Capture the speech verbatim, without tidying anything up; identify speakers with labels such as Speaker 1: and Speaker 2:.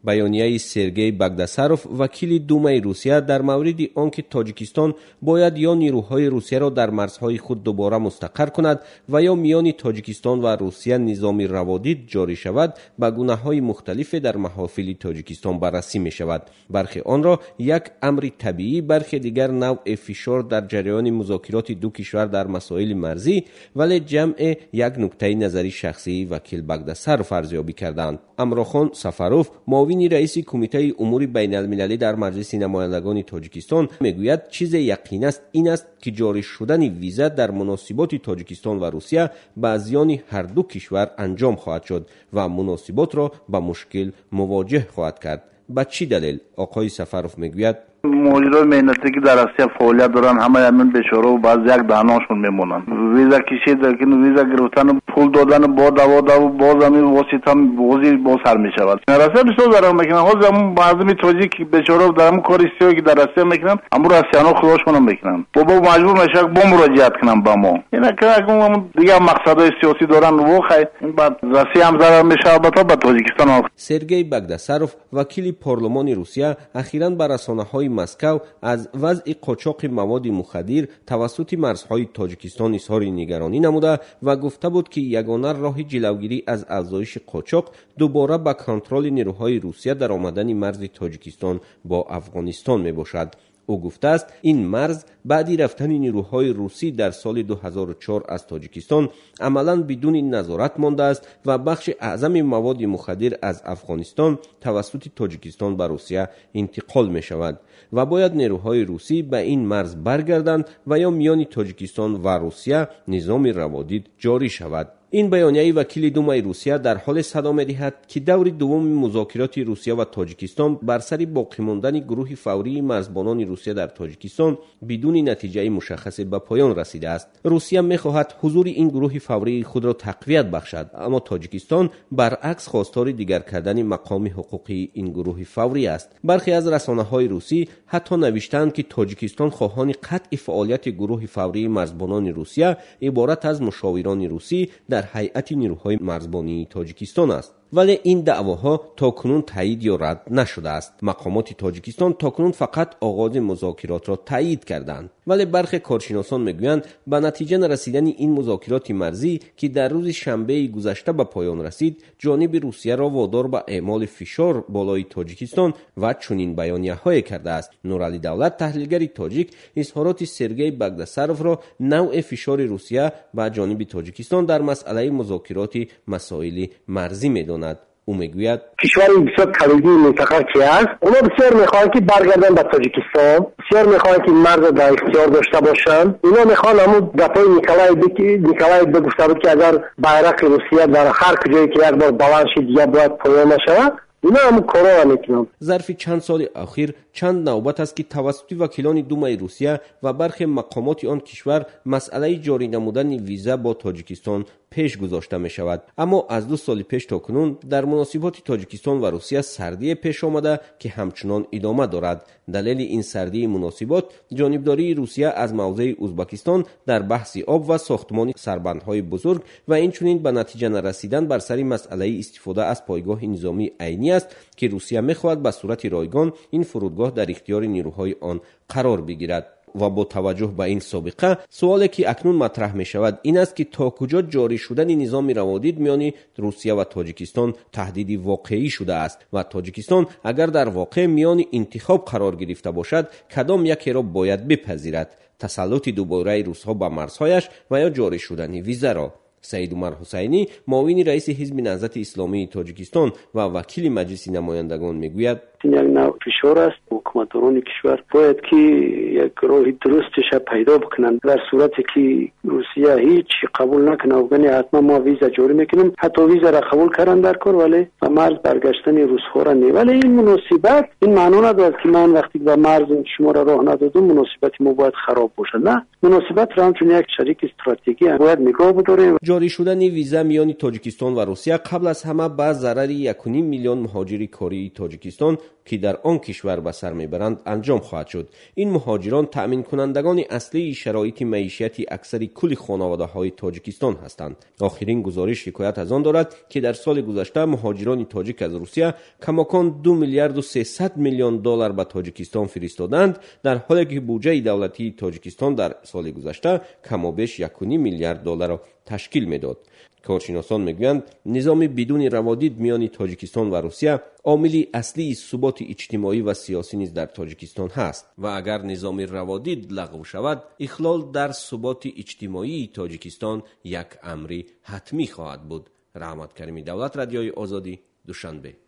Speaker 1: بیانیه سرگئی باگداساروف وکیل دومای روسیه در مورد آنکه تاجیکستان باید یا نیروهای روسیه را در مرزهای خود دوباره مستقر کند و یا میان تاجیکستان و روسیه نظام روادید جاری شود به گونه‌های مختلف در محافل تاجیکستان بررسی می شود. برخی آن را یک امر طبیعی، برخی دیگر نوع فشار در جریان مذاکرات دو کشور در مسائل مرزی، ولی جمع یک نکته نظری شخصی وکیل باگداساروف ارزیابی کردند. امراخان سفروف، معاون رئیس کمیته امور بین المللی در مجلس نمایندگان تاجیکستان، میگوید چیز یقین است این است که جاری شدن ویزا در مناسبات تاجیکستان و روسیه به زیان هر دو کشور انجام خواهد شد و مناسبات را با مشکل مواجه خواهد کرد. با چی دلیل؟ آقای سفروف میگوید
Speaker 2: مجرای مهنتی که در روسیه فعالیت دارن همه همین بیچاره و بعض یک دانه‌شون میمونن. ویزا کشید که ویزا گرفتن پول دادن با دوا دوا باز همین واسطه هم بازی باز سر میشود. روسیه بسیار ضرر میکنه. حالا همون بعضی تاجیک بیچاره در کاری سیاسی که در روسیه میکنن، اما روسیانا خودشون میکنن. بابا مجبور میشه با مراجعت کنن با ما. اینا که همون دیگه مقصدای سیاسی دارن و خیر این بعد روسیه هم ضرر میشه البته به تاجیکستان.
Speaker 1: سرگئی باگداساروف وکیل پارلمان روسیه اخیراً بر رسانه‌های مسکو از وضع قاچاق مواد مخدر توسط مرزهای تاجیکستان اظهار نگرانی نموده و گفته بود که یگانه راه جلوگیری از افزایش قاچاق دوباره به کنترل نیروهای روسیه در آمدن مرز تاجیکستان با افغانستان می باشد. او گفته است این مرز بعدی رفتن نیروهای روسی در سال دو هزار و چهار از تاجیکستان عملاً بدون نظارت مانده است و بخش اعظم مواد مخدر از افغانستان توسط تاجیکستان به روسیه انتقال می شود و باید نیروهای روسی به این مرز برگردند و یا میان تاجیکستان و روسیه نظام روادید جاری شود. این بیانیه وکیل دومای روسیه در حال صدا می‌دهد که دور دوم مذاکرات روسیه و تاجیکستان بر سر باقی ماندن گروه فوری مرزبانان روسیه در تاجیکستان بدون نتیجه مشخص به پایان رسیده است. روسیه می‌خواهد حضور این گروه فوری خود را تقویت بخشد، اما تاجیکستان برعکس خواستار دیگر کردن مقام حقوقی این گروه فوری است. برخی از رسانه‌های روسی حتی نوشتند که تاجیکستان خواهان قطع فعالیت گروه فوری مرزبانان روسیه عبارت از مشاوران روسی در هیئت نیروهای مرزبانی تاجیکستان است. ولی این دعواها تاکنون تایید یا رد نشده است. مقامات تاجیکستان تاکنون فقط آغاز مذاکرات را تایید کردند. ولی برخی کارشناسان میگویند به نتیجه نرسیدن این مذاکرات مرزی که در روز شنبه گذشته به پایان رسید، جانب روسیه را وادار به اعمال فشار بالای تاجیکستان و چنین بیانیه‌های کرده است. نورعلی دولت، تحلیلگر تاجیک، اظهارات سرگئی باگداساروف را نوع فشار روسیه به جانب تاجیکستان در مسئله مذاکرات مسائل مرزی می‌داند. او میگوید
Speaker 3: کشور بسیار کلیدی منطقه که است، اونا بسیار میخواهند که برگردن به تاجیکستان، بسیار میخواهند که مرز در اختیار داشته باشند. اونا میخوان همون دفعه نیکلای بکی نیکلای بگفته بود که اگر بیرق روسیه در هر کجایی که یک بار بلند شد دیگه باید پایان نشود. اینا هم کارا میکنن.
Speaker 1: ظرف چند سال اخیر چند نوبت است که توسط وکیلان دومای روسیه و برخی مقامات آن کشور مسئله جاری نمودن ویزا با تاجیکستان پیش گذاشته می شود. اما از دو سال پیش تا کنون در مناسبات تاجیکستان و روسیه سردی پیش آمده که همچنان ادامه دارد. دلیل این سردی مناسبات جانبداری روسیه از موضع ازبکستان در بحث آب و ساختمان سربندهای بزرگ و این چنین به نتیجه نرسیدن بر سر مسئله استفاده از پایگاه نظامی عینی است که روسیه می‌خواهد به صورت رایگان این فرودگاه در اختیار نیروهای آن قرار بگیرد. و با توجه به این سابقه سوالی که اکنون مطرح می شود این است که تا کجا جاری شدن نظام روادید میان روسیه و تاجیکستان تهدیدی واقعی شده است و تاجیکستان اگر در واقع میان انتخاب قرار گرفته باشد کدام یکی را باید بپذیرد، تسلط دوباره روس‌ها به مرزهایش و یا جاری شدن ویزا را. سعید عمر حسینی، معاون رئیس حزب نهضت اسلامی تاجیکستان و وکیل مجلس نمایندگان میگوید
Speaker 4: این یک نوع فشار است. حکومتان کشور باید که یک راه درستش پیدا بکنند. در صورتی که روسیه هیچ قبول نکنه افغانی حتما ما ویزا جاری میکنیم، حتی ویزا را قبول کردن در کار ولی به مرز برگشتن روس‌ها را نه. ولی این مناسبت این معنی ندارد که من وقتی به مرز شما را راه ندادم مناسبت ما باید خراب باشه. نه، مناسبت را همچون یک شریک استراتژیکی باید نگاه بداریم.
Speaker 1: جاری شدن ویزا میان تاجیکستان و روسیه قبل از همه به ضرر یک و نیم میلیون مهاجر کاری تاجیکستان که در آن کشور به سر میبرند انجام خواهد شد. این مهاجران تأمین کنندگان اصلی شرایط معیشتی اکثر کل خانواده های تاجیکستان هستند. آخرین گزارش حکایت از آن دارد که در سال گذشته مهاجران تاجیک از روسیه کماکان دو میلیارد و سیصد میلیون دلار به تاجیکستان فرستادند، در حالی که بودجه دولتی تاجیکستان در سال گذشته کم و بیش یک و نیم میلیارد دلار را تشکیل میداد. کارشناسان میگویند نظام بدون روادید میان تاجیکستان و روسیه عاملی اصلی ثبات اجتماعی و سیاسی نیز در تاجیکستان هست و اگر نظام روادید لغو شود، اخلال در ثبات اجتماعی تاجیکستان یک امر حتمی خواهد بود. رحمت کریمی، دولت رادیوی آزادی، دوشنبه.